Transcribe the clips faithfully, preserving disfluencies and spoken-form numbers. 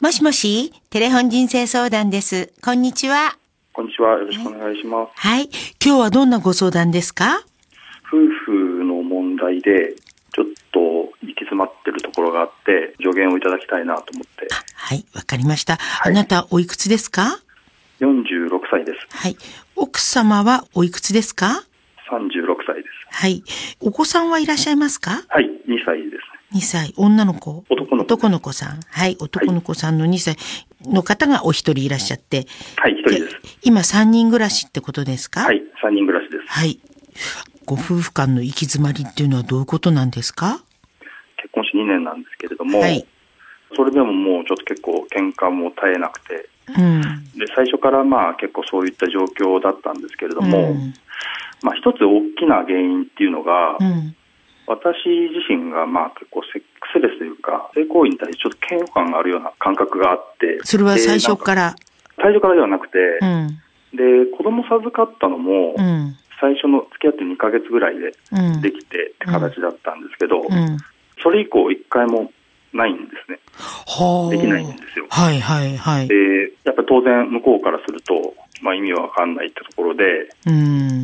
もしもし、テレフォン人生相談です。こんにちは。 こんにちは。よろしくお願いします。 はい。今日はどんなご相談ですか？ 夫婦の問題で、ちょっと行き詰まってるところがあって、助言をいただきたいなと思って。 はい、わかりました。はい、あなたおいくつですか？ よんじゅうろくさいです。 はい。奥様はおいくつですか？ さんじゅうろくさいです。 はい。お子さんはいらっしゃいますか？ はい、にさいです。 にさい。女の子？ 男の子。 男の子さん。はい。男の子さんのにさいの方がお一人いらっしゃって。 はい、一人です。 今さんにん暮らしってことですか？ はい、さんにん暮らしです。 はい。ご夫婦間の行き詰まりっていうのはどういうことなんですか？ 結婚してにねんなんですけれども、 はい、 それでももうちょっと結構喧嘩も絶えなくて、 うん、 で最初からまあ結構そういった状況だったんですけれども、うん、まあ一つ大きな原因っていうのが、うん、私自身がまあ結構セックスレスというか性行為に対してちょっと嫌悪感があるような感覚があって、 それは最初から最初からではなくて、 うん、 で子供授かったのも、うん、最初の付き合ってにかげつぐらいでできてって形だったんですけど、うんうん、それ以降一回もないんですね。できないんですよ。 はいはいはい。 で、やっぱり当然向こうからすると、まあ意味はわかんないってところで、 うん、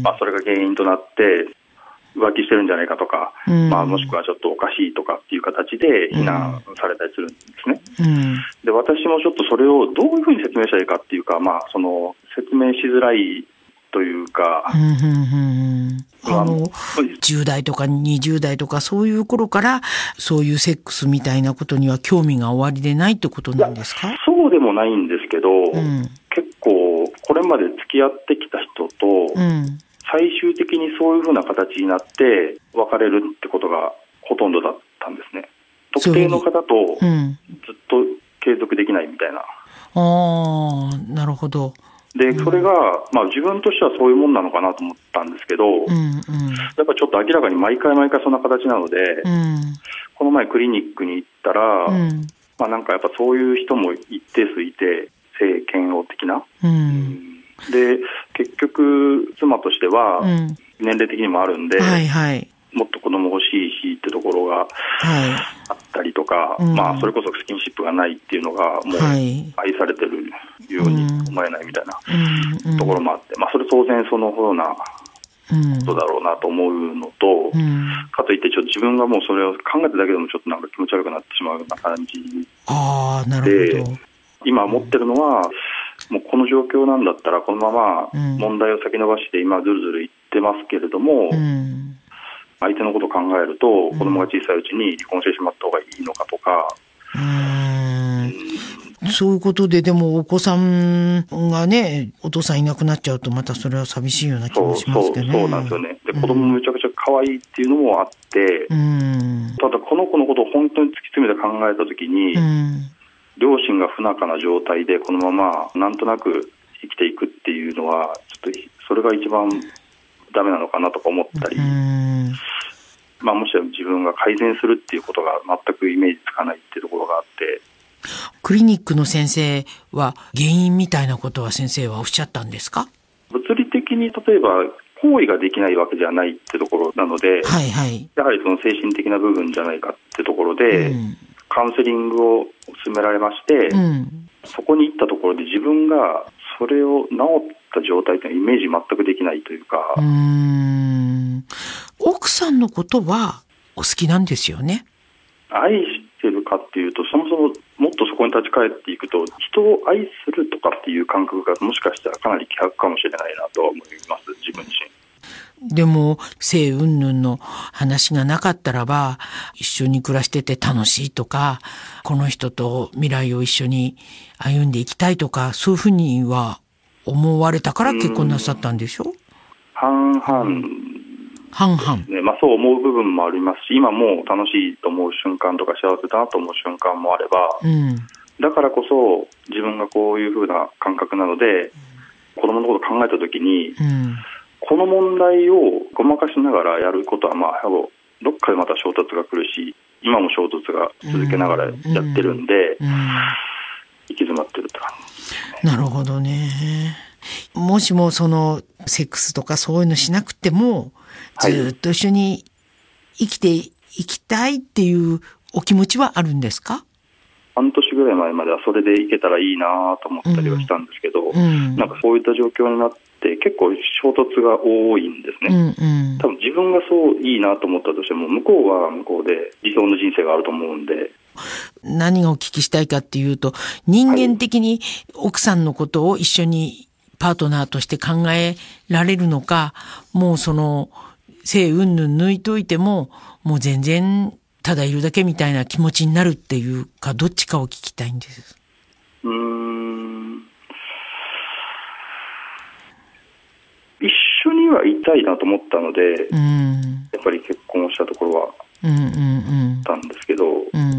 まあそれが原因となって浮気してるんじゃないかとか、うん、まあもしくはちょっとおかしいとかっていう形で非難されたりするんですね。うん、で、私もちょっとそれをどういうふうに説明したらいいかっていうか、まあその説明しづらいというか、 うんうんうん、あのじゅう代とかにじゅう代とかそういう頃からそういうセックスみたいなことには興味がおありでないってことなんですか？ そうでもないんですけど、うん、結構これまで付き合ってきた人と、うん、最終的にそういうふうな形になって別れるってことがほとんどだったんですね。特定の方とずっと継続できないみたいな。 うん、ああ、なるほど。 で、それが、まあ自分としてはそういうもんなのかなと思ったんですけど、うんうん、やっぱちょっと明らかに毎回毎回そんな形なので、うん、この前クリニックに行ったら、うん、まあなんかやっぱそういう人も一定数いて、性嫌悪的な。うん、で、結局妻としては、年齢的にもあるんで、うんはいはい、もっと子供欲しいしってところがあったりとか、はい、まあそれこそスキンシップがないっていうのがもう愛されてるように思えないみたいなところもあって、まあそれ当然そのようなことだろうなと思うのと、かといってちょっと自分がもうそれを考えただけでもちょっとなんか気持ち悪くなってしまうような感じで、 あー、なるほど。 今思ってるのは、もうこの状況なんだったらこのまま問題を先延ばして今ずるずる言ってますけれども、うん相手のことを考えると、うん、子供が小さいうちに離婚してしまった方がいいのかとか、 うーんうん、そういうことででもお子さんがねお父さんいなくなっちゃうとまたそれは寂しいような気もしますけどね。 そうそうそうなんですよね。で、子供もめちゃくちゃ可愛いっていうのもあって、うん、ただこの子のことを本当に突き詰めて考えたときに、うん、両親が不仲な状態でこのままなんとなく生きていくっていうのはちょっとそれが一番ダメなのかなとか思ったり、うんまあ、もし自分が改善するっていうことが全くイメージつかないっていうところがあって。 クリニックの先生は原因みたいなことは先生はおっしゃったんですか？ 物理的に例えば行為ができないわけじゃないってところなので、 はいはい、 やはりその精神的な部分じゃないかってところで、うん、カウンセリングを勧められまして、うん、そこに行ったところで自分がそれを治った状態というのはイメージ全くできないというか。 うーん奥さんのことはお好きなんですよね？ 愛してるかっていうとそもそももっとそこに立ち返っていくと人を愛するとかっていう感覚がもしかしたらかなり希薄かもしれないなとは思います自分自身。 でも性云々の話がなかったらば一緒に暮らしてて楽しいとかこの人と未来を一緒に歩んでいきたいとかそういうふうには思われたから結婚なさったんでしょ？ 半々 半々、 ねまあ、そう思う部分もありますし今も楽しいと思う瞬間とか幸せだなと思う瞬間もあれば、うん、だからこそ自分がこういう風な感覚なので、うん、子供のことを考えた時に、うん、この問題をごまかしながらやることはまあどっかでまた衝突が来るし今も衝突が続けながらやってるんで、うんうん、行き詰まってるって感じ、 ね、なるほどね。もしもそのセックスとかそういうのしなくてもずっと一緒に生きていきたいっていうお気持ちはあるんですか？ 半年ぐらい前まではそれでいけたらいいなと思ったりはしたんですけど、うん、なんかそういった状況になって結構衝突が多いんですね、うんうん、多分自分がそういいなと思ったとしても向こうは向こうで理想の人生があると思うんで。 何がお聞きしたいかっていうと、人間的に奥さんのことを一緒にパートナーとして考えられるのか、もうその性云々抜いといてももう全然ただいるだけみたいな気持ちになるっていうか、どっちかを聞きたいんです。 うーん、一緒にはいたいなと思ったので、うん、やっぱり結婚をしたところはあったんですけど、うんうんうん、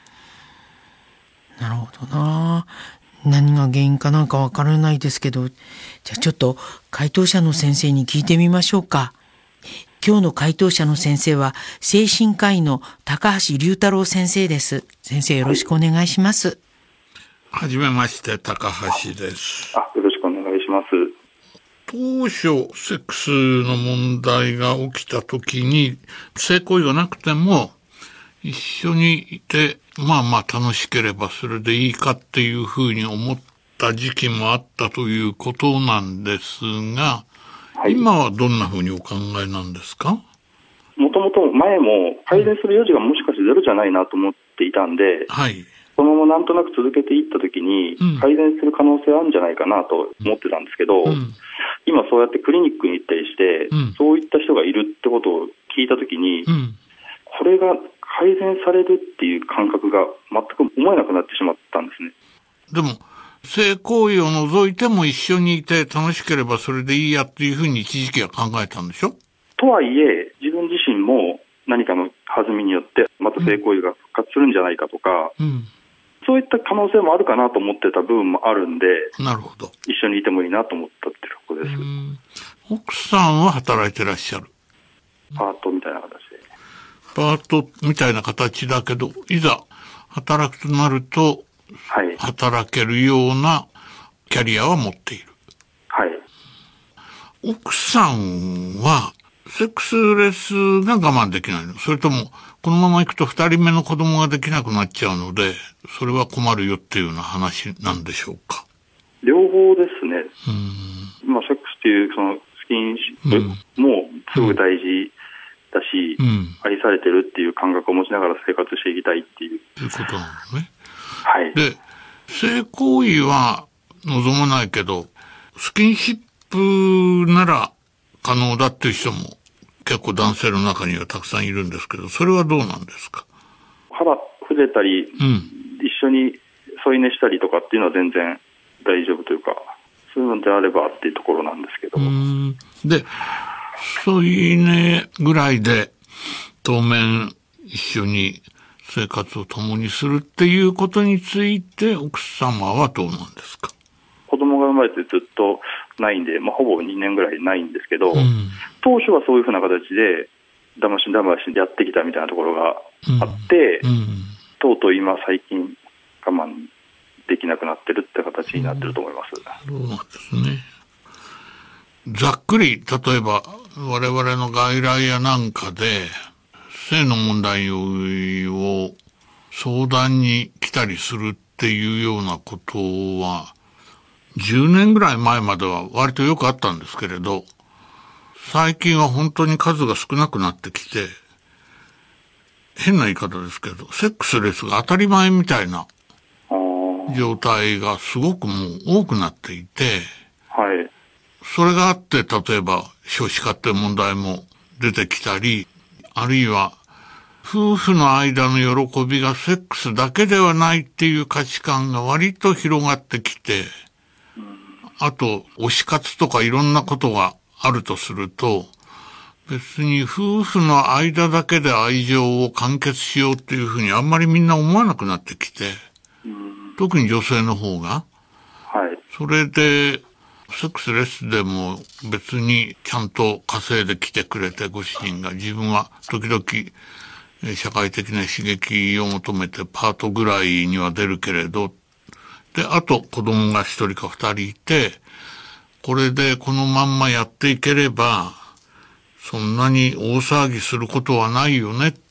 なるほどな。何が原因かなんかわからないですけど、じゃあちょっと回答者の先生に聞いてみましょうか。今日の回答者の先生は精神科医の高橋龍太郎先生です。先生、よろしくお願いします。 はじめまして、高橋です。 あ、よろしくお願いします。 当初セックスの問題が起きた時に性行為がなくても一緒にいてまあまあ楽しければそれでいいかっていうふうに思った時期もあったということなんですが、はい、今はどんなふうにお考えなんですか？ もともと前も改善する余地がもしかしてゼロじゃないなと思っていたんで、はい、そのままなんとなく続けていったときに改善する可能性あるんじゃないかなと思ってたんですけど、うん、今そうやってクリニックに行ったりして、うん、そういった人がいるってことを聞いたときに、うん、これが改善されるっていう感覚が全く思えなくなってしまったんですね。 でも性行為を除いても一緒にいて楽しければそれでいいやっていうふうに一時期は考えたんでしょ？ とはいえ自分自身も何かの弾みによってまた性行為が復活するんじゃないかとか、うん、そういった可能性もあるかなと思ってた部分もあるんで、 なるほど、 一緒にいてもいいなと思ったっていうことです。うん、 奥さんは働いてらっしゃる？ パートみたいな形で。 パートみたいな形だけど、いざ働くとなると、はい、働けるようなキャリアは持っている。 はい。 奥さんはセックスレスが我慢できないの？それともこのままいくと二人目の子供ができなくなっちゃうので、それは困るよっていうような話なんでしょうか？ 両方ですね。うん、まあセックスっていうそのスキンシップもすごく大事だし、うん、愛されてるっていう感覚を持ちながら生活していきたいっていう。 ということなのね。 はい。 で、性行為は望まないけど、スキンシップなら可能だっていう人も結構男性の中にはたくさんいるんですけど、それはどうなんですか？ 肌触れたり、うん、一緒に添い寝したりとかっていうのは全然大丈夫というか、そういうのであればっていうところなんですけど。うーんで、添い寝ぐらいで当面一緒に生活を共にするっていうことについて奥様はどうなんですか？ 子供が生まれてずっとないんで、まあ、ほぼにねんぐらいないんですけど、うん、当初はそういうふうな形でだましだましやってきたみたいなところがあって、うんうん、とうとう今最近我慢できなくなってるって形になってると思います。 そうなんですね。ざっくり例えば我々の外来やなんかで性の問題を相談に来たりするっていうようなことはじゅうねんぐらい前までは割とよくあったんですけれど、最近は本当に数が少なくなってきて、変な言い方ですけどセックスレスが当たり前みたいな状態がすごくもう多くなっていて、 はい、 それがあって例えば少子化って問題も出てきたり、あるいは夫婦の間の喜びがセックスだけではないっていう価値観が割と広がってきて、あと推し活とかいろんなことがあるとすると、別に夫婦の間だけで愛情を完結しようっていうふうにあんまりみんな思わなくなってきて、特に女性の方が、 はい、 それでセックスレスでも別にちゃんと稼いできてくれて、ご主人が自分は時々社会的な刺激を求めてパートぐらいには出るけれど、であと子供が一人か二人いて、これでこのまんまやっていければそんなに大騒ぎすることはないよねっ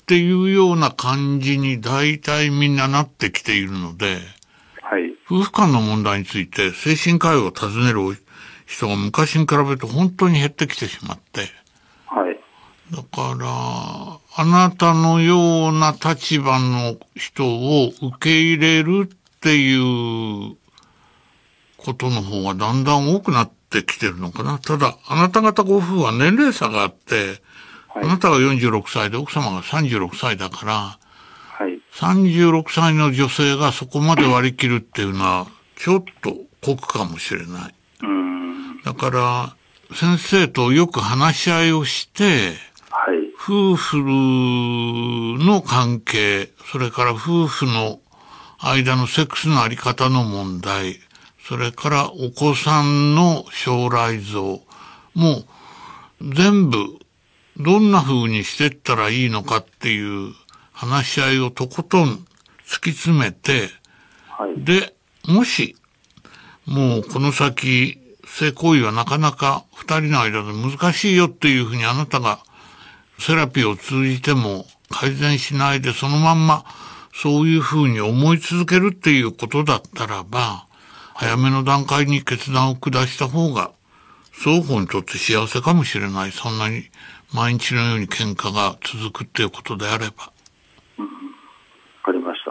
っていうような感じに大体みんななってきているので、 はい、 夫婦間の問題について精神科医を訪ねる人が昔に比べて本当に減ってきてしまって、 はい、 だからあなたのような立場の人を受け入れるっていうことの方がだんだん多くなってきてるのかな。ただあなた方ご夫婦は年齢差があって、はい、あなたがよんじゅうろくさいで奥様がさんじゅうろくさいだから、 はい、 さんじゅうろくさいの女性がそこまで割り切るっていうのはちょっと酷かもしれない。 うーん、 だから先生とよく話し合いをして、 はい、 夫婦の関係、それから夫婦の間のセックスのあり方の問題、それからお子さんの将来像も全部どんな風にしていったらいいのかっていう話し合いをとことん突き詰めて、 はい、 で、もしもうこの先性行為はなかなか二人の間で難しいよっていうふうにあなたがセラピーを通じても改善しないでそのまんまそういうふうに思い続けるっていうことだったらば、早めの段階に決断を下した方が双方にとって幸せかもしれない。そんなに毎日のように喧嘩が続くっていうことであれば。 うん、わかりました。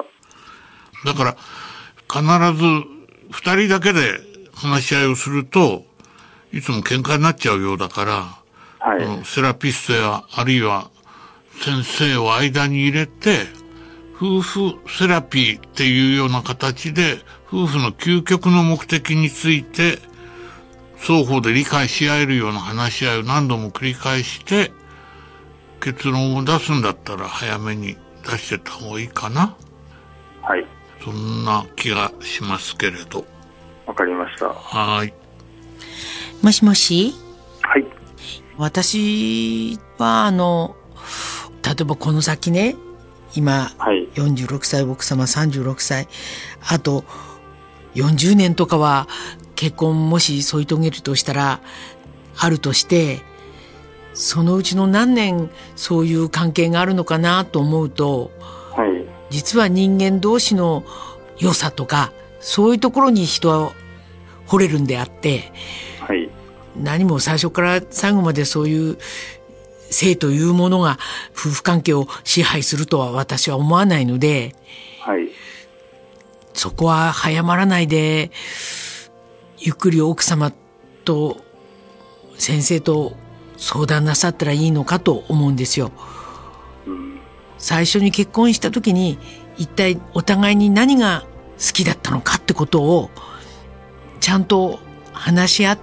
だから必ず二人だけで話し合いをするといつも喧嘩になっちゃうようだから、 はい、 セラピストやあるいは先生を間に入れて夫婦セラピーっていうような形で夫婦の究極の目的について双方で理解し合えるような話し合いを何度も繰り返して結論を出すんだったら早めに出してた方がいいかな。 はい、 そんな気がしますけれど。 わかりました。 はい。 もしもし。 はい。 私はあの例えばこの先ね、今、はい、よんじゅうろくさい、奥様さんじゅうろくさい、あとよんじゅうねんとかは結婚もし添い遂げるとしたらあるとして、そのうちの何年そういう関係があるのかなと思うと、はい、実は人間同士の良さとかそういうところに人は惚れるんであって、はい、何も最初から最後までそういう性というものが夫婦関係を支配するとは私は思わないので、はい、そこは早まらないでゆっくり奥様と先生と相談なさったらいいのかと思うんですよ。うん、最初に結婚した時に一体お互いに何が好きだったのかってことをちゃんと話し合って、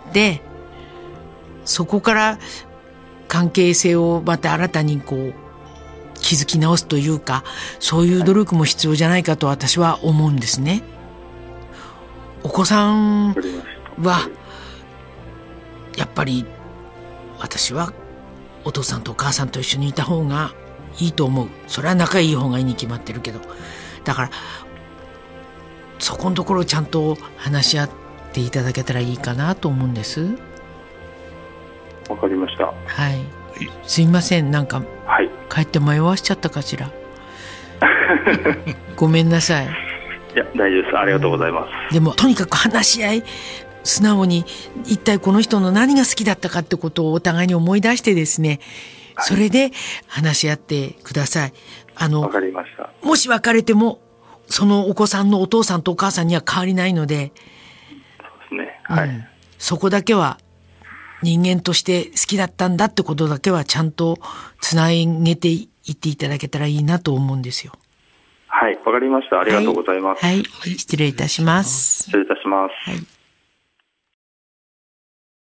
そこから関係性をまた新たにこう築き直すというか、そういう努力も必要じゃないかと私は思うんですね。お子さんはやっぱり私はお父さんとお母さんと一緒にいた方がいいと思う。それは仲いい方がいいに決まってるけど、だからそこのところをちゃんと話し合っていただけたらいいかなと思うんです。 わかりました。 はい。すいません、なんか、はい、帰って迷わしちゃったかしら。ごめんなさい。いや、大丈夫です。ありがとうございます。 うん、でもとにかく話し合い、素直に一体この人の何が好きだったかってことをお互いに思い出してですね、はい、それで話し合ってください。あの、 わかりました。 もし別れてもそのお子さんのお父さんとお母さんには変わりないので、 そうですね。はい。うん、 そこだけは人間として好きだったんだってことだけはちゃんとつなげていっていただけたらいいなと思うんですよ。 はい、わかりました。ありがとうございます。 はい、はい、失礼いたします。 失礼いたします。 はい。